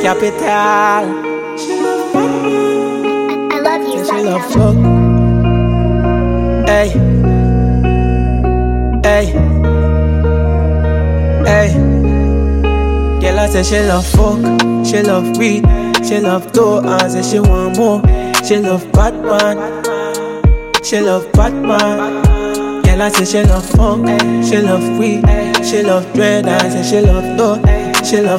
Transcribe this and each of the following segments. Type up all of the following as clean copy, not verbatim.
capital. I love you, She love Lifetime. fuck. Hey, hey, hey. Girl, I say she love fuck. She love weed. She love dough. I say she want more. She love Batman. She love Batman. Girl, I say she love funk. She love weed. She love dread. I say she love dough. She love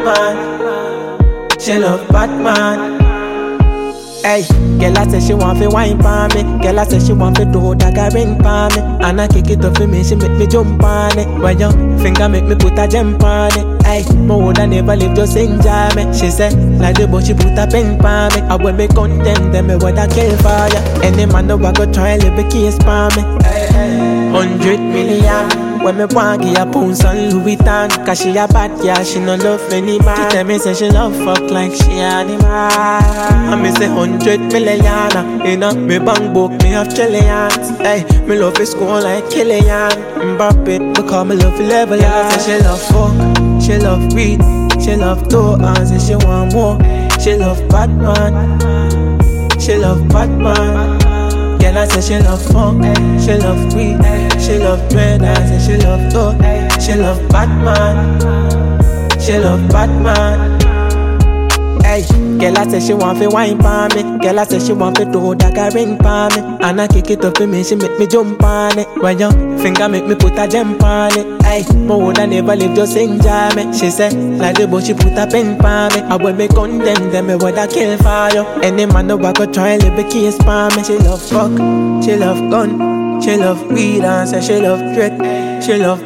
Batman. She love Batman. Hey, girl, I say she want fi wine pa me. Girl, I say she want fi do that ring pa me. And I kick it up for me, she make me jump on it. When your finger make me put a gem on it. Hey, my woulda never live just enjoy me. She say like the boy she put a pen pa me. And when me condemn them, me woulda kill for ya. Any man no go try live a case pa me. 100 million. When me want give a pounds on Louis Vuitton. Cause she a bad girl, she no love any man. She tell me say she love fuck like she animal. And me say 100 million. You know, me bank book, me have trillions. Hey, me love is school like Killian Mbappe, because me love level. Yeah, say she love fuck, she love weed, she love dough. And say she want more. She love Batman, she love Batman. Girl, I say she love funk, she love weed, she love dread. I say she love dough, she love Batman, she love Batman. Hey, girl, I say she want fi wine pa me. Girl, I say she want fi do that ring pa me. And I kick it up for me, she make me jump on it. When your finger make me put a gem on it. Hey, my woulda never live just enjoy me. She say like the boy she put a pen pa me. And when me condemn them, me woulda kill for you. Any man no go try live a case pa me. She love fuck, she love gun, she love weed. And say she love dread, she love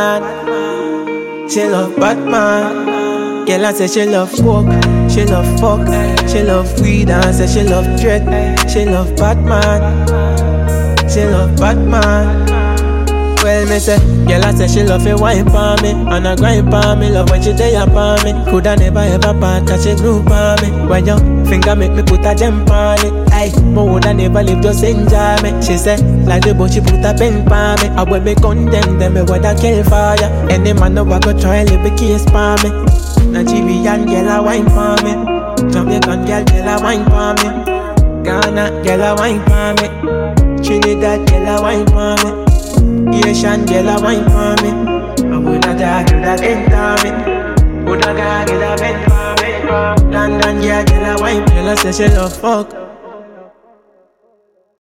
Batman, she love Batman. Girl, I say she love coke, she love fuck, she love weed. And say she love dread, she love Batman, she love Batman. Well, me say, girl, I say she love a wine pa me. And a grind pa me, love when she day upon me. Coulda never ever part, cause she grew pa me. When your finger make me put a gem on it. Ay, my woulda never live just enjoy me. She say, like the boy she put a pen pa me. And when me condemn them, me woulda kill for ya. Any man no go try live a case pa me. Nigerian girl a wine for me. Jamaican girl a wine for me. Ghana girl a wine for me. Trinidad girl a wine for me. Asian girl a wine for me. I woulda dog you that enter me. Woulda dog you that bend for me. London girl a wine. Girl a say she love fuck,